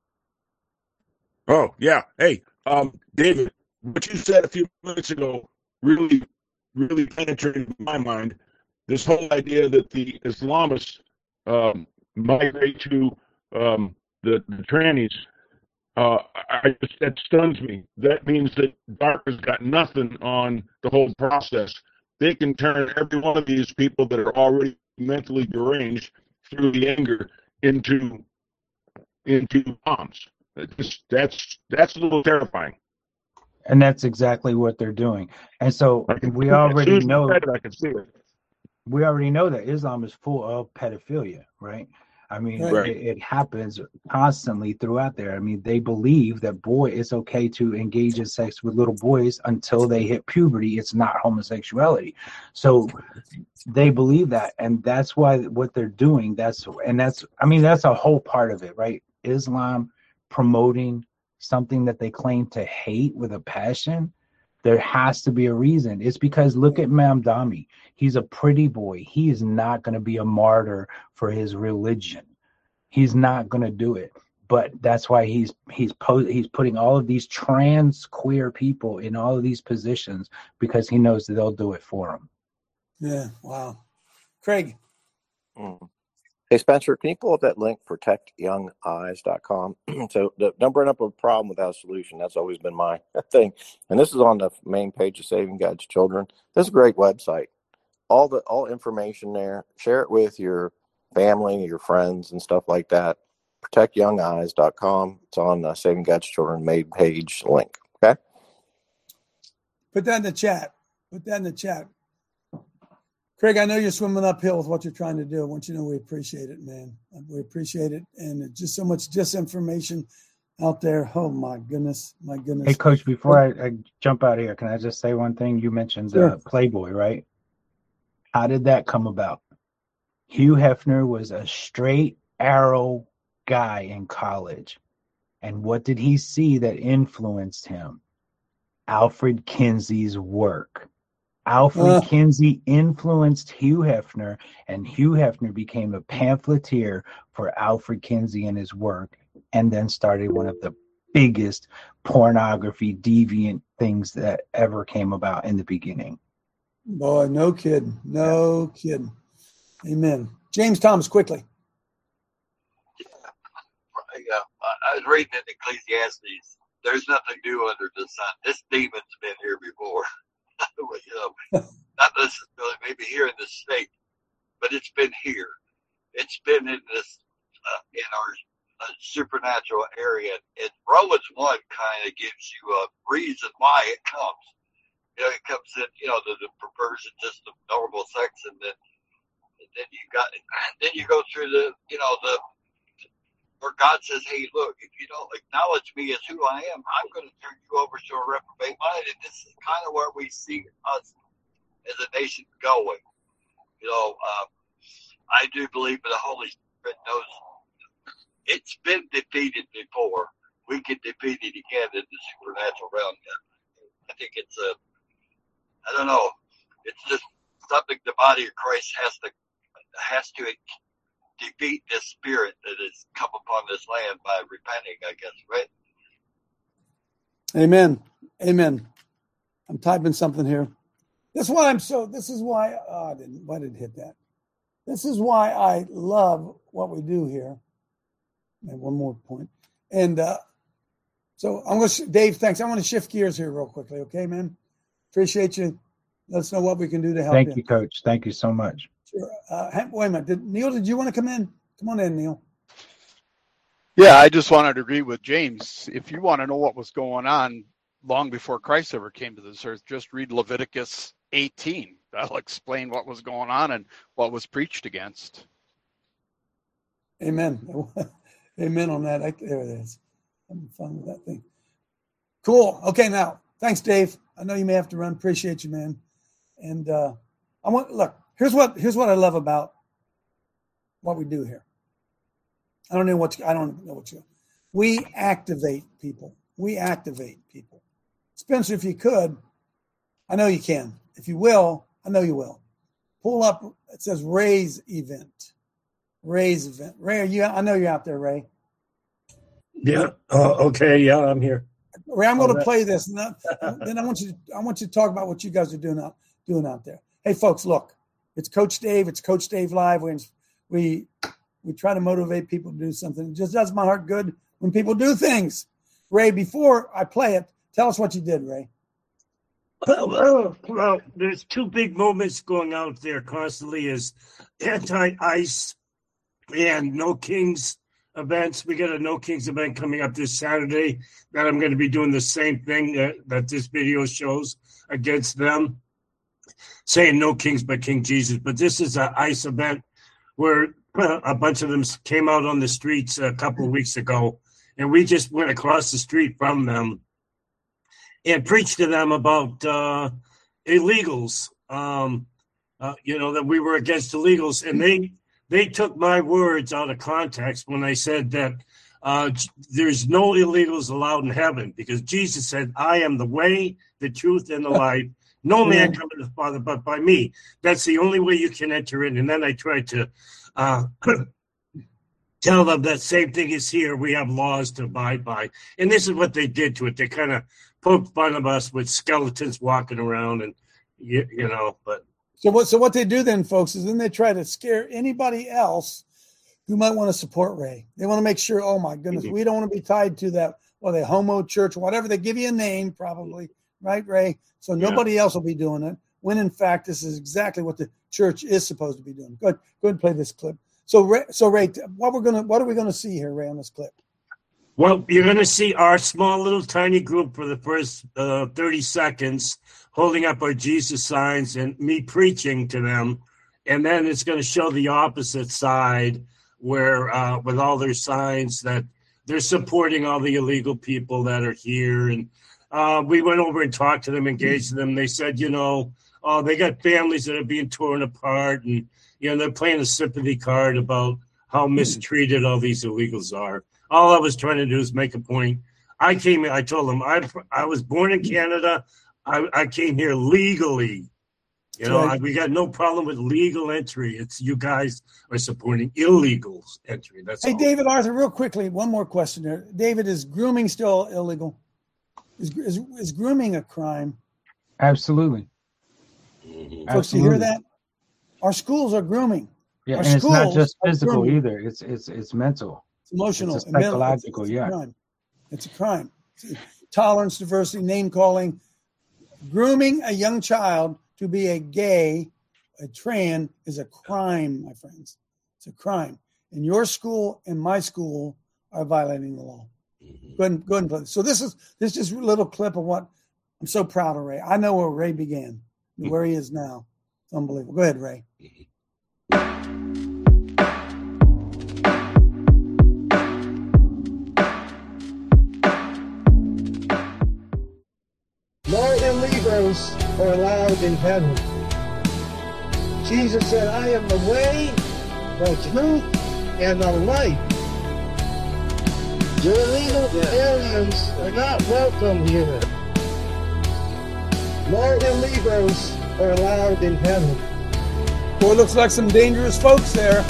Oh, yeah. Hey, um, David, what you said a few minutes ago really, really penetrated my mind. This whole idea that the Islamists um, migrate to um, the, the trannies, uh, I just, that stuns me. That means that DARPA's got nothing on the whole process. They can turn every one of these people that are already mentally deranged through the anger into into bombs. That's that's that's a little terrifying. And that's exactly what they're doing. And so we already know I can see it. we already know that Islam is full of pedophilia, right? I mean, Right. it, it happens constantly throughout there. I mean, they believe that, boy, it's okay to engage in sex with little boys until they hit puberty. It's not homosexuality. So they believe that, and that's why what they're doing, that's, and that's, I mean, that's a whole part of it, right? Islam promoting something that they claim to hate with a passion. There has to be a reason. It's because look at Mamdani. He's a pretty boy. He is not going to be a martyr for his religion. He's not going to do it. But that's why he's he's po- he's putting all of these trans queer people in all of these positions, because he knows that they'll do it for him. Yeah. Wow. Craig. Mm. Hey, Spencer, can you pull up that link, protect young eyes dot com? So the, don't bring up a problem without a solution. That's always been my thing. And this is on the main page of Saving God's Children. This is a great website. All the all information there. Share it with your family, your friends, and stuff like that. protect young eyes dot com. It's on the Saving God's Children main page link. Okay? Put that in the chat. Put that in the chat. Craig, I know you're swimming uphill with what you're trying to do. I want you to know we appreciate it, man. We appreciate it. And it's just so much disinformation out there. Oh, my goodness. My goodness. Hey, Coach, before I, I jump out of here, can I just say one thing? You mentioned Sure. uh, Playboy, right? How did that come about? Hugh Hefner was a straight arrow guy in college. And what did he see that influenced him? Alfred Kinsey's work. Alfred Uh. Kinsey influenced Hugh Hefner, and Hugh Hefner became a pamphleteer for Alfred Kinsey and his work, and then started one of the biggest pornography deviant things that ever came about in the beginning. Boy, no kidding. No kidding. Amen. James Thomas, quickly. Yeah, I was reading in Ecclesiastes. There's nothing new under the sun. This demon's been here before. you know, not necessarily maybe here in this state, but it's been here. It's been in this uh, in our uh, supernatural area. And Romans one kind of gives you a reason why it comes. You know, it comes in, you know, the, the perversion just of normal sex, and then and then you got then you go through the, you know, the where God says, hey, look, if you don't acknowledge me as who I am, I'm going to turn you over to a reprobate mind. And this is kind of where we see us as a nation going. You know, uh, I do believe that the Holy Spirit knows it's been defeated before. We can defeat it again in the supernatural realm. I think it's a, I don't know, it's just something the body of Christ has to, has to defeat this spirit that has come upon this land by repenting, I guess, right? Amen. Amen. I'm typing something here. This is why I'm so, this is why, oh, I didn't, why did it hit that? This is why I love what we do here. And one more point. And uh, so I'm going to, Dave, thanks. I want to shift gears here real quickly. Okay, man? Appreciate you. Let us know what we can do to help Thank you. you, Coach. Thank you so much. Sure. Uh, wait a minute. Did, Neil, did you want to come in? Come on in, Neil. Yeah, I just wanted to agree with James. If you want to know what was going on long before Christ ever came to this earth, just read Leviticus eighteen. That'll explain what was going on and what was preached against. Amen. Amen on that. I, there it is. Having fun with that thing. Cool. Okay, now, thanks, Dave. I know you may have to run. Appreciate you, man. And uh, I want look. Here's what here's what I love about what we do here. I don't know what you, I don't know what you. We activate people. We activate people. Spencer, if you could, I know you can. If you will, I know you will. Pull up. It says Ray's event. Ray's event. Ray, are you? I know you're out there, Ray. Yeah. Uh, okay. Yeah, I'm here. Ray, I'm Oh, going to that- play this, and then then I want you. To, I want you to talk about what you guys are doing out doing out there. Hey, folks, look, it's Coach Dave. It's Coach Dave Live. We we we try to motivate people to do something. It just does my heart good when people do things. Ray, before I play it, tell us what you did, Ray. Well, well, well, there's two big movements going out there constantly: is anti-ice and No Kings events. We got a No Kings event coming up this Saturday that I'm going to be doing the same thing that, that this video shows against them, saying no kings but King Jesus. But this is an ice event where a bunch of them came out on the streets a couple of weeks ago, and we just went across the street from them and preached to them about uh, illegals, um, uh, you know, that we were against illegals. And they they took my words out of context when I said that uh, there's no illegals allowed in heaven, because Jesus said, I am the way, the truth, and the life. No man cometh to the Father but by me. That's the only way you can enter in. And then I tried to uh, tell them that same thing is here. We have laws to abide by. And this is what they did to it. They kind of poked fun of us with skeletons walking around, and, you, you know, but. So what? So what they do then, folks, is then they try to scare anybody else who might want to support Ray. They want to make sure, oh my goodness, we don't want to be tied to that, well, the homo church, whatever. They give you a name, probably, right, Ray? So nobody yeah. else will be doing it, when in fact this is exactly what the church is supposed to be doing. Go ahead, go ahead and play this clip. So Ray, so Ray, what we're gonna, what are we gonna see here, Ray, on this clip? Well, you're gonna see our small little tiny group for the first uh, thirty seconds, holding up our Jesus signs and me preaching to them, and then it's going to show the opposite side where, uh, with all their signs, that they're supporting all the illegal people that are here. And uh, we went over and talked to them, engaged them. They said, you know, oh, they got families that are being torn apart, and you know they're playing a sympathy card about how mistreated all these illegals are. All I was trying to do is make a point. I came. I told them I I was born in Canada. I, I came here legally. You know, right. I, we got no problem with legal entry. It's you guys are supporting illegal entry. That's hey, all. David Arthur, real quickly, one more question there. David, is grooming still illegal? Is is, is grooming a crime? Absolutely. Mm-hmm. Folks, do you hear that? Our schools are grooming. Yeah, Our and it's not schools just are physical grooming. either. It's it's it's mental. It's emotional. It's a and mental. psychological. It's, it's yeah. a crime. It's a crime. It's tolerance, diversity, name calling. Grooming a young child to be a gay, a trans, is a crime, my friends. It's a crime. And your school and my school are violating the law. Mm-hmm. Go ahead and, go ahead and play. So this is this is just a little clip of what I'm so proud of Ray. I know where Ray began, and where he is now. It's unbelievable. Go ahead, Ray. No illegals are allowed in heaven. Jesus said, I am the way, the truth, and the life. Your illegal aliens are not welcome here. No illegals are allowed in heaven. Boy, looks like some dangerous folks there.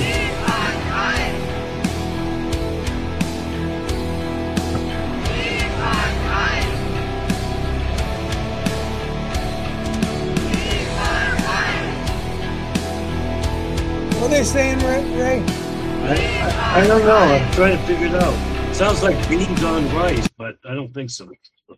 What are they saying, Ray? I, I, I don't know. I'm trying to figure it out. Sounds like beans on rice, but I don't think so.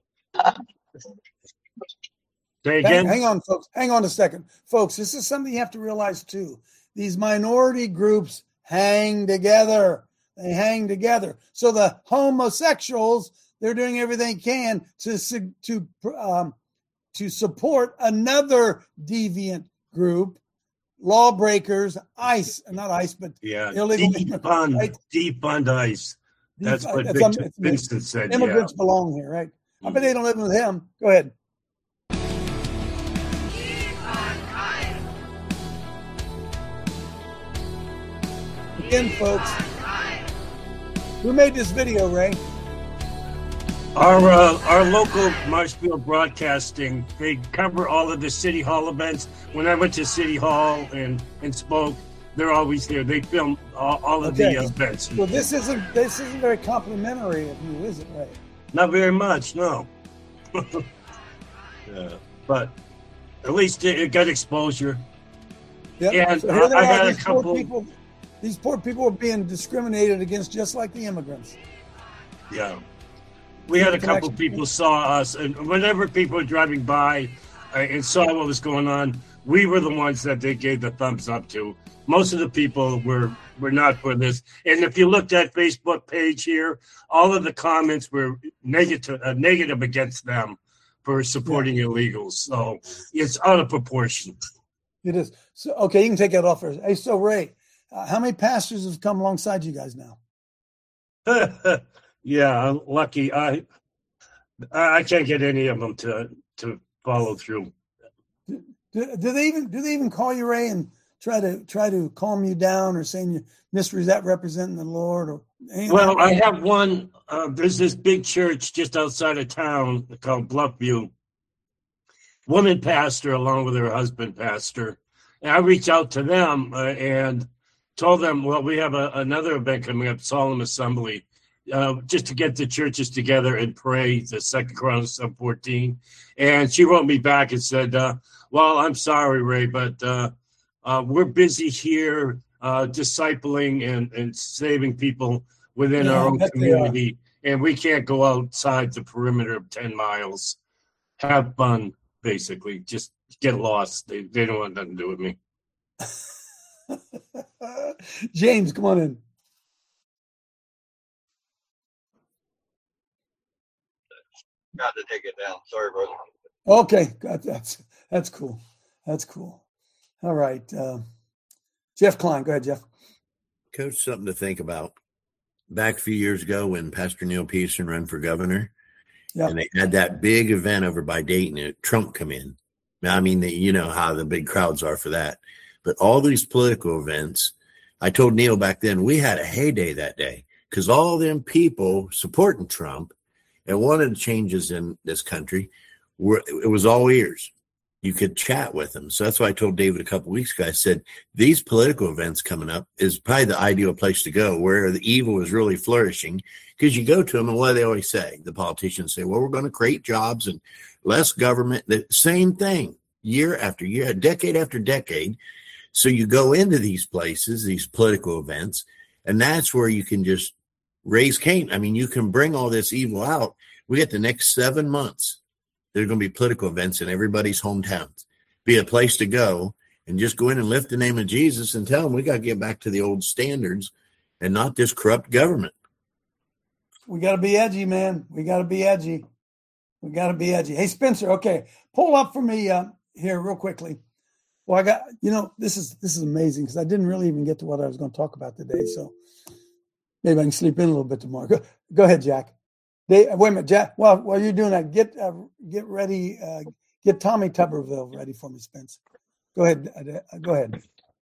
Say again? Hang, hang on, folks. Hang on a second. Folks, this is something you have to realize, too. These minority groups hang together. They hang together. So the homosexuals, they're doing everything they can to, to, um, to support another deviant group. Lawbreakers, ICE, not ICE, but yeah, illegal defund, right? defund ICE. That's what That's Victor um, Vincent said. Immigrants yeah. belong here, right? I bet they don't live with him. Go ahead. Again, folks. Who made this video, Ray? Our uh, our local Marshfield Broadcasting, they cover all of the City Hall events. When I went to City Hall and, and spoke, they're always there. They film all, all of Okay. the events. Well, this isn't this isn't very complimentary of you, is it, Ray? Not very much, no. Yeah, but at least it, it got exposure. Yep. And So here they I are, had a these poor couple. people. These poor people are being discriminated against, just like the immigrants. Yeah. We had a Connection. couple people saw us, and whenever people were driving by uh, and saw what was going on, we were the ones that they gave the thumbs up to. Most of the people were were not for this. And if you looked at Facebook page here, all of the comments were negative uh, negative against them for supporting illegals. So it's out of proportion. It is. So okay, you can take that off first. Hey, so Ray, uh, how many pastors have come alongside you guys now? Yeah, I'm lucky. I I can't get any of them to to follow through. Do, do they even do they even call you, Ray, and try to try to calm you down, or saying your mysteries that representing the Lord, or anything Well, like I that? have one. Uh, there's this big church just outside of town called Bluffview. Woman pastor along with her husband pastor. And I reached out to them uh, and told them, well, we have a, another event coming up, Solemn Assembly, uh, just to get the churches together and pray the Second Chronicles seven fourteen. And she wrote me back and said, uh, well, I'm sorry, Ray, but uh, uh, we're busy here uh, discipling and, and saving people within Yeah, our I own bet they are. community, and we can't go outside the perimeter of ten miles. Have fun, basically. Just get lost. They, they don't want nothing to do with me. James, come on in. Got to take it down. Sorry, brother. Okay, God, that's that's cool. That's cool. All right, uh, Jeff Klein, go ahead, Jeff. Coach, something to think about. Back a few years ago when Pastor Neil Peterson ran for governor, Yeah. and they had that big event over by Dayton, and Trump come in. Now, I mean, you know how the big crowds are for that. But all these political events, I told Neil back then, we had a heyday that day because all them people supporting Trump and wanted changes in this country, were it was all ears. You could chat with them. So that's why I told David a couple of weeks ago. I said, these political events coming up is probably the ideal place to go where the evil is really flourishing, because you go to them and what do they always say? The politicians say, well, we're going to create jobs and less government. The same thing year after year, decade after decade. So you go into these places, these political events, and that's where you can just raise Cain. I mean, you can bring all this evil out. We get the next seven months. There's going to be political events in everybody's hometowns. Be a place to go and just go in and lift the name of Jesus and tell them we got to get back to the old standards and not this corrupt government. We got to be edgy, man. We got to be edgy. We got to be edgy. Hey, Spencer. Okay, pull up for me uh, here real quickly. Well, I got you know this is this is amazing because I didn't really even get to what I was going to talk about today. So maybe I can sleep in a little bit tomorrow. Go, go ahead, Jack. They, wait a minute, Jack. While while you're doing that, get uh, get ready. Uh, get Tommy Tuberville ready for me, Spence. Go ahead. Uh, go ahead.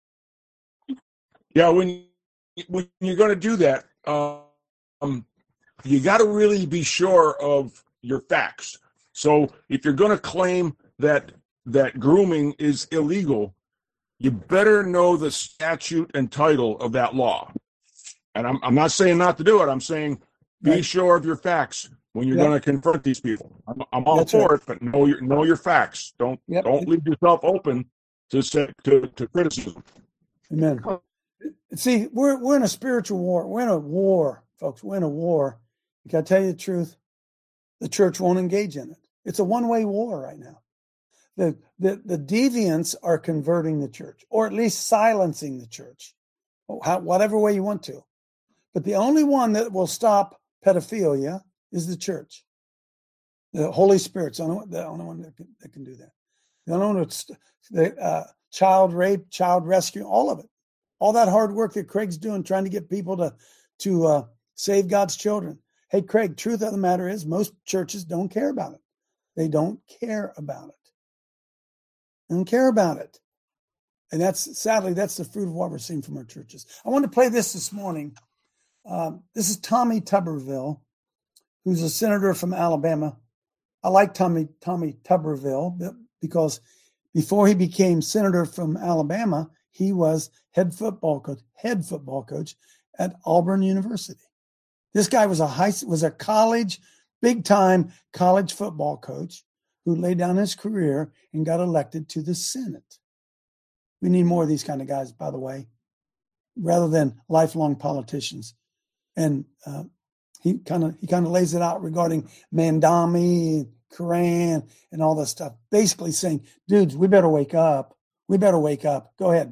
Yeah, when when you're going to do that, um, you got to really be sure of your facts. So if you're going to claim that that grooming is illegal, you better know the statute and title of that law. And I'm I'm not saying not to do it. I'm saying be Right. sure of your facts when you're Yep. going to confront these people. I'm, I'm all That's for right. it, but know your know your facts. Don't Yep. don't leave yourself open to say, to to criticism. Amen. See, we're we're in a spiritual war. We're in a war, folks. We're in a war. Can I tell you the truth? The church won't engage in it. It's a one-way war right now. The, the the deviants are converting the church, or at least silencing the church, how, whatever way you want to. But the only one that will stop pedophilia is the church. The Holy Spirit's the only one, the only one that can, that can do that. The only one that's the uh, child rape, child rescue, all of it. All that hard work that Craig's doing, trying to get people to to uh, save God's children. Hey, Craig, truth of the matter is most churches don't care about it. They don't care about it. They don't care about it. And that's, sadly, that's the fruit of what we're seeing from our churches. I want to play this this morning. Um, this is Tommy Tuberville, who's a senator from Alabama. I like Tommy Tommy Tuberville because before he became senator from Alabama, He was head football coach, head football coach at Auburn University. This guy was a high, was a college, big time college football coach who laid down his career and got elected to the Senate. We need more of these kind of guys, by the way, rather than lifelong politicians. And uh, he kind of he kind of lays it out regarding Mandami, Quran, and all this stuff. Basically saying, dudes, we better wake up. We better wake up. Go ahead.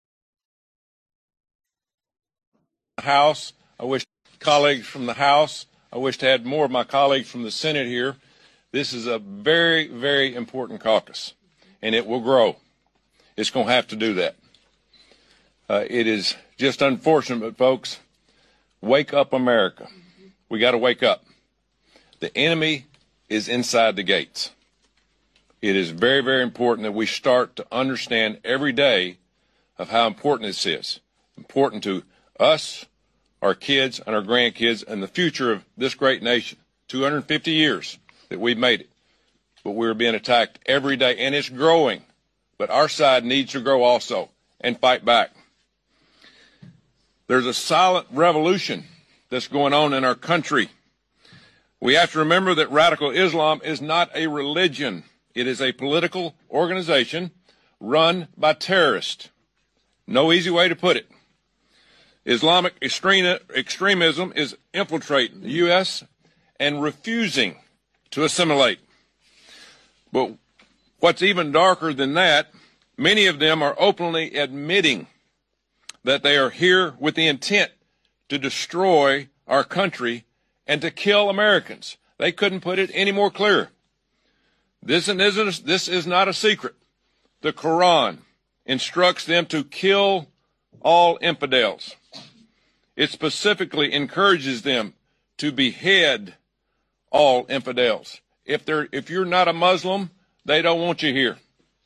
House. I wish colleagues from the House. I wish to have more of my colleagues from the Senate here. This is a very, very important caucus, and it will grow. It's going to have to do that. Uh, it is just unfortunate, but folks, wake up, America. We got to wake up. The enemy is inside the gates. It is very, very important that we start to understand every day of how important this is. Important to us, our kids, and our grandkids, and the future of this great nation. two hundred fifty years that we've made it. But we're being attacked every day, and it's growing. But our side needs to grow also and fight back. There's a silent revolution that's going on in our country. We have to remember that radical Islam is not a religion. It is a political organization run by terrorists. No easy way to put it. Islamic extreme, extremism is infiltrating the U S and refusing to assimilate. But what's even darker than that, many of them are openly admitting that they are here with the intent to destroy our country and to kill Americans. They couldn't put it any more clear. This isn't, this is not a secret. The Quran instructs them to kill all infidels. It specifically encourages them to behead all infidels. If they're, if you're not a Muslim, they don't want you here.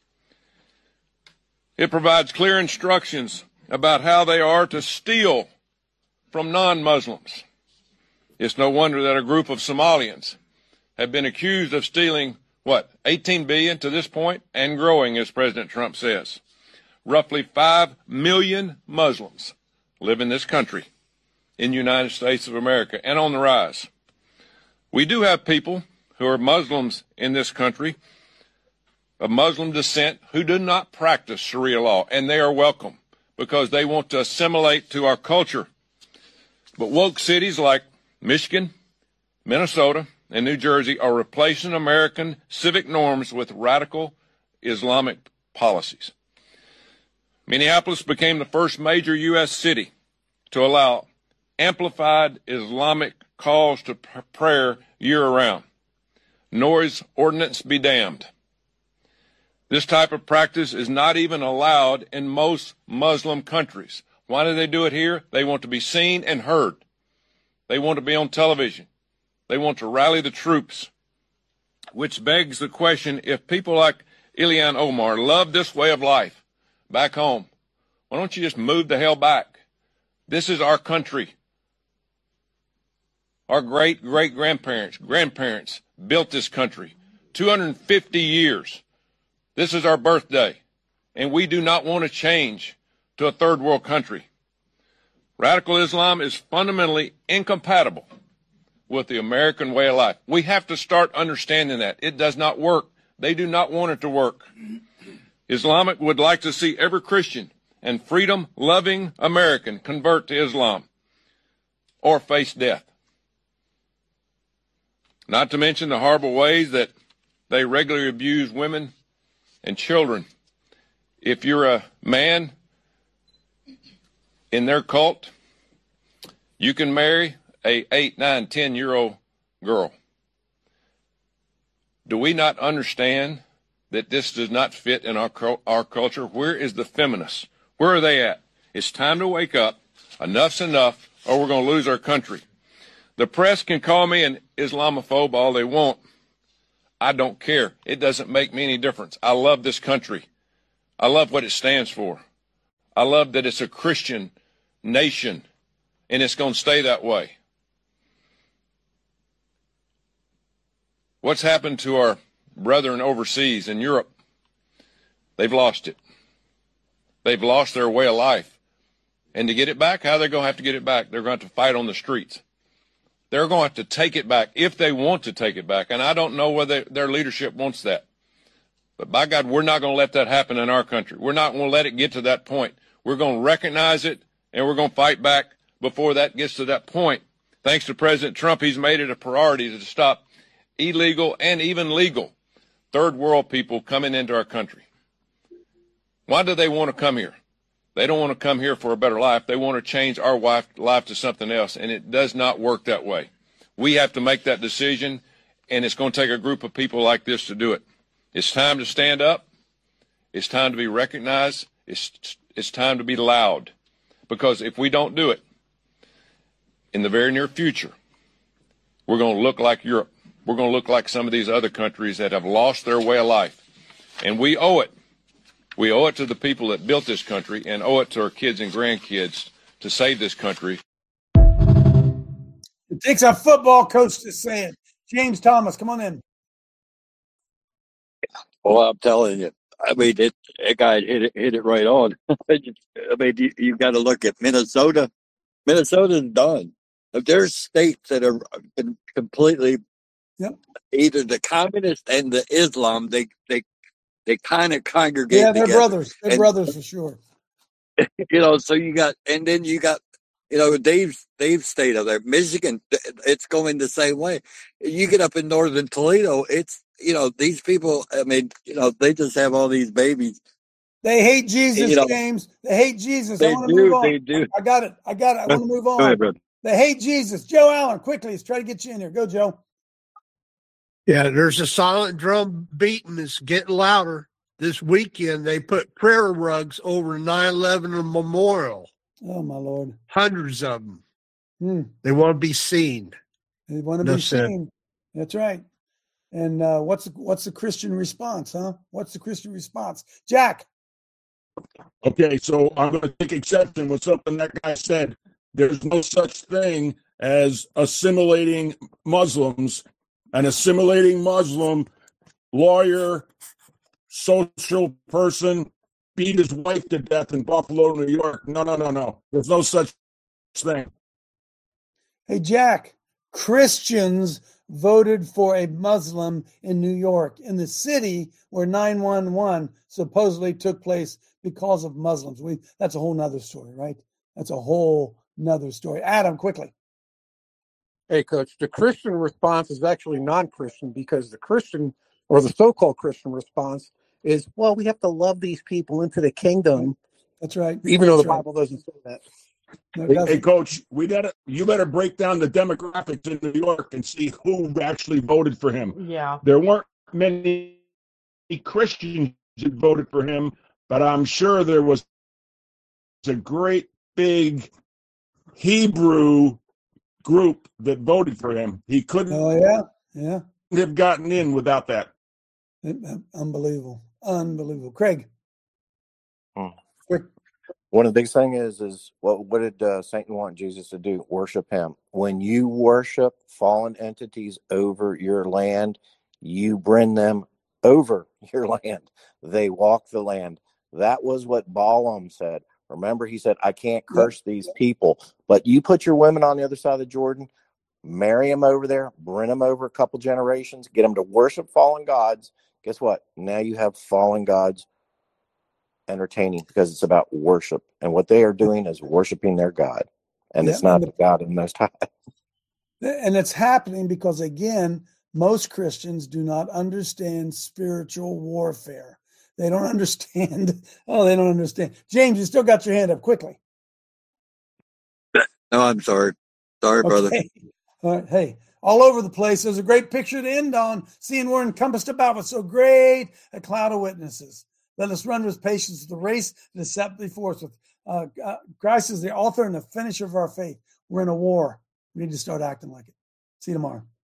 It provides clear instructions about how they are to steal from non-Muslims. It's no wonder that a group of Somalians have been accused of stealing, what, eighteen billion dollars to this point, and growing, as President Trump says. Roughly five million Muslims live in this country, in the United States of America, and on the rise. We do have people who are Muslims in this country, of Muslim descent, who do not practice Sharia law, and they are welcome because they want to assimilate to our culture. But woke cities like Michigan, Minnesota, and New Jersey are replacing American civic norms with radical Islamic policies. Minneapolis became the first major U S city to allow amplified Islamic calls to prayer year-round. Noise ordinance be damned. This type of practice is not even allowed in most Muslim countries. Why do they do it here? They want to be seen and heard. They want to be on television. They want to rally the troops, which begs the question, if people like Ilhan Omar love this way of life back home, why don't you just move the hell back? This is our country. Our great-great-grandparents, grandparents built this country. two hundred fifty years. This is our birthday, and we do not want to change to a third world country. Radical Islam is fundamentally incompatible with the American way of life. We have to start understanding that. It does not work. They do not want it to work. Islamic would like to see every Christian and freedom-loving American convert to Islam or face death. Not to mention the horrible ways that they regularly abuse women and children. If you're a man in their cult, you can marry a eight, nine, ten year old girl. Do we not understand that this does not fit in our our culture? Where is the feminists? Where are they at? It's time to wake up. Enough's enough, or we're going to lose our country. The press can call me an Islamophobe all they want. I don't care. It doesn't make me any difference. I love this country. I love what it stands for. I love that it's a Christian nation, and it's going to stay that way. What's happened to our brethren overseas in Europe? They've lost it. They've lost their way of life. And to get it back, how are they going to have to get it back? They're going to have to fight on the streets. They're going to have to take it back if they want to take it back. And I don't know whether their leadership wants that. But by God, we're not going to let that happen in our country. We're not going to let it get to that point. We're going to recognize it, and we're going to fight back before that gets to that point. Thanks to President Trump, he's made it a priority to stop illegal and even legal third world people coming into our country. Why do they want to come here? They don't want to come here for a better life. They want to change our life, life to something else, and it does not work that way. We have to make that decision, and it's going to take a group of people like this to do it. It's time to stand up. It's time to be recognized. It's, it's time to be loud, because if we don't do it, in the very near future, we're going to look like Europe. We're going to look like some of these other countries that have lost their way of life, and we owe it. We owe it to the people that built this country and owe it to our kids and grandkids to save this country. It takes a football coach to say it. James Thomas, come on in. Well, I'm telling you, I mean, it, that guy hit it, hit it right on. I mean, you, you got to look at Minnesota. Minnesota's done. There's states that are completely yep. either the communist and the Islam. They they they kind of congregate. Yeah, they're together. brothers. They're and, brothers for sure. You know, so you got, and then you got, you know, Dave's Dave's state of there, Michigan. It's going the same way. You get up in northern Toledo, it's, you know, these people. I mean, you know, they just have all these babies. They hate Jesus, you know, James. They hate Jesus. They I want to do. move on. They do. I got it. I got it. I want to move on. Go ahead, brother. They hate Jesus. Joe Allen, quickly, let's try to get you in here. Go, Joe. Yeah, there's a silent drum beating that's getting louder. This weekend, they put prayer rugs over nine eleven Memorial. Oh, my Lord. Hundreds of them. Hmm. They want to be seen. They want to No be said. seen. That's right. And uh, what's the, what's the Christian response, huh? What's the Christian response? Jack. Okay, so I'm going to take exception with something that guy said. There's no such thing as assimilating Muslims. An assimilating Muslim lawyer, social person, beat his wife to death in Buffalo, New York. No, no, no, no. There's no such thing. Hey, Jack, Christians voted for a Muslim in New York, in the city where nine one one supposedly took place because of Muslims. We That's a whole nother story, right? That's a whole nother story. Adam, quickly. Hey, Coach, the Christian response is actually non-Christian, because the Christian, or the so-called Christian response, is, well, we have to love these people into the kingdom. That's right. Even though That's the right. Bible doesn't say that. No, it Hey, doesn't. hey, Coach, we gotta you better break down the demographics in New York and see who actually voted for him. Yeah. There weren't many Christians that voted for him, but I'm sure there was a great big Hebrew group that voted for him. He couldn't Oh, yeah. Yeah. have gotten in without that. Unbelievable. Unbelievable. Craig. Quick. One of the biggest thing is, is what, what did uh, Satan want Jesus to do? Worship him. When you worship fallen entities over your land, you bring them over your land. They walk the land. That was what Balaam said. Remember, he said, I can't curse these people, but you put your women on the other side of the Jordan, marry them over there, bring them over a couple generations, get them to worship fallen gods. Guess what? Now you have fallen gods entertaining, because it's about worship. And what they are doing is worshiping their God. And Yeah, it's not and the God of the Most High. And it's happening because, again, most Christians do not understand spiritual warfare. They don't understand. Oh, they don't understand. James, you still got your hand up. Quickly. No, I'm sorry. Sorry, brother. Okay. All right. Hey, all over the place. There's a great picture to end on. Seeing we're encompassed about with so great a cloud of witnesses. Let us run with patience the race that is set before us. With uh, uh, Christ is the author and the finisher of our faith. We're in a war. We need to start acting like it. See you tomorrow.